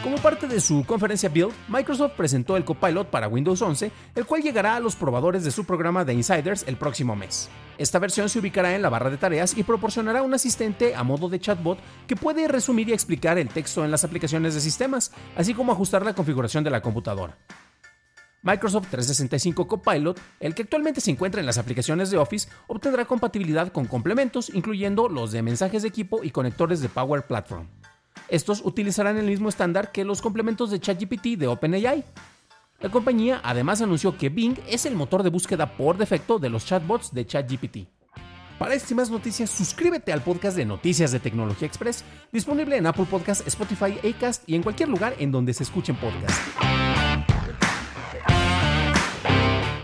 Como parte de su conferencia Build, Microsoft presentó el Copilot para Windows 11, el cual llegará a los probadores de su programa de Insiders el próximo mes. Esta versión se ubicará en la barra de tareas y proporcionará un asistente a modo de chatbot que puede resumir y explicar el texto en las aplicaciones de sistemas, así como ajustar la configuración de la computadora. Microsoft 365 Copilot, el que actualmente se encuentra en las aplicaciones de Office, obtendrá compatibilidad con complementos, incluyendo los de mensajes de equipo y conectores de Power Platform. Estos utilizarán el mismo estándar que los complementos de ChatGPT de OpenAI. La compañía además anunció que Bing es el motor de búsqueda por defecto de los chatbots de ChatGPT. Para estas y más noticias, suscríbete al podcast de Noticias de Tecnología Express, disponible en Apple Podcasts, Spotify, Acast y en cualquier lugar en donde se escuchen podcasts.